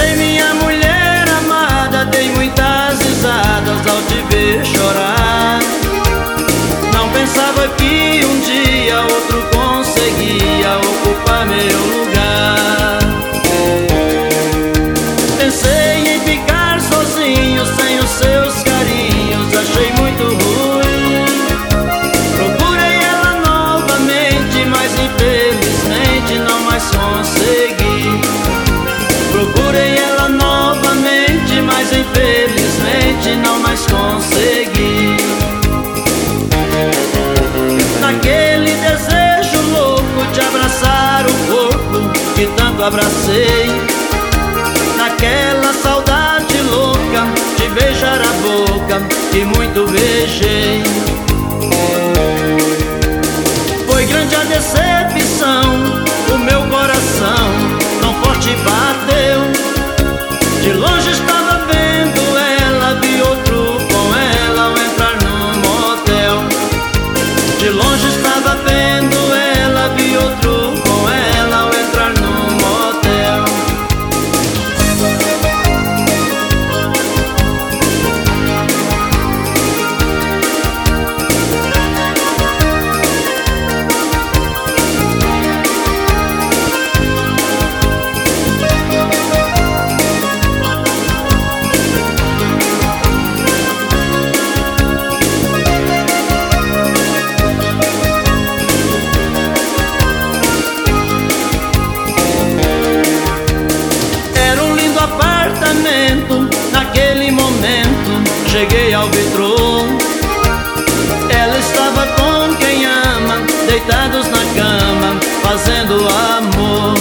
Deixei minha mulher amada, dei muitas risadas ao te ver chorar. Não pensava que um dia outro conseguia ocupar meu lugar. Pensei em ficar sozinho sem os seus carinhos, achei muito ruim. Procurei ela novamente, mas infelizmente não mais consegui. Procurei ela novamente, mas infelizmente não mais consegui. Naquele desejo louco de abraçar o corpo que tanto abracei, naquela saudade louca de beijar a boca que muito beijei. Foi grande a decepção, o meu coração tão forte bateu. De longe estava vendo ela, vi outro com ela ao entrar no motel. De longe estava vendo ela, vi outro com ela ao entrar no motel. Naquele momento cheguei ao vitrô. Ela estava com quem ama, deitados na cama, fazendo amor.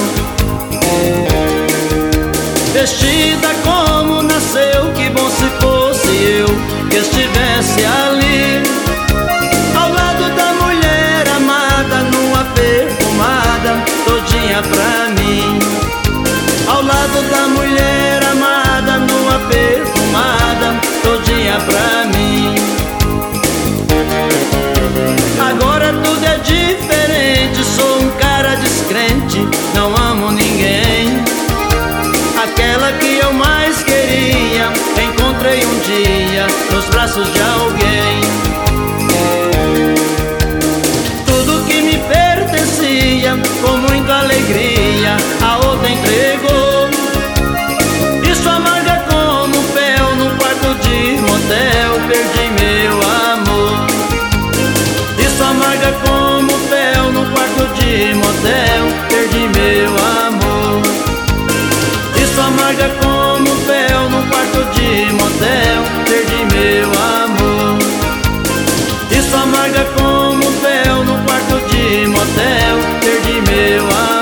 Vestida como nasceu, que bom se fosse eu que estivesse ali, ao lado da mulher amada, numa perfumada todinha pra mim. Ao lado da mulher amada, numa perfumada todinha pra mim. Agora tudo é diferente, sou um cara descrente, não amo ninguém. Aquela que eu mais queria, encontrei um dia nos braços de alguém. Tudo que me pertencia, com muita alegria, a outra entregou. Isso amarga como fel no quarto de motel, perdi meu amor. Isso amarga como fel no quarto de motel, perdi meu amor. Isso amarga como fel no quarto de motel, perdi meu amor. Isso amarga como fel no quarto de motel, perdi meu amor.